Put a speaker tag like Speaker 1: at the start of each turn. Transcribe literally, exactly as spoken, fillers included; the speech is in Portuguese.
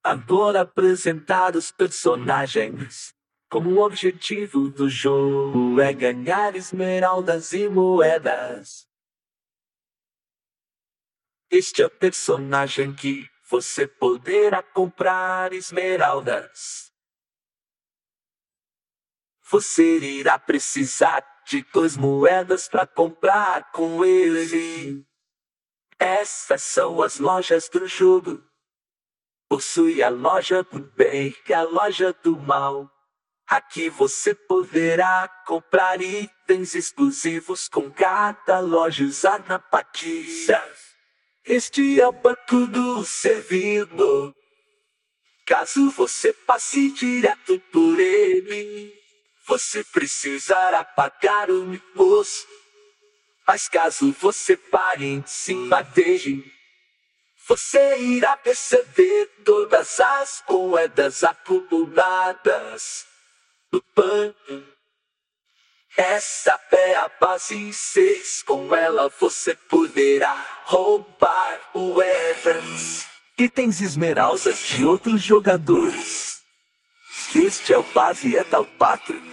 Speaker 1: Agora apresentar os personagens. Como o objetivo do jogo é ganhar esmeraldas e moedas. Este é o personagem que você poderá comprar esmeraldas. Você irá precisar de duas moedas para comprar com ele. Essas são as lojas do jogo. Possui a loja do bem e a loja do mal. Aqui você poderá comprar itens exclusivos com cada loja usada na partida. Este é o banco do servidor. Caso você passe direto por ele, você precisará pagar o imposto. Mas caso você pare em cima dele, você irá perceber todas as moedas acumuladas no banco. Essa é a base seis, com ela você poderá roubar moedas, itens esmeraldas de outros jogadores. Este é o base Etal Pátria.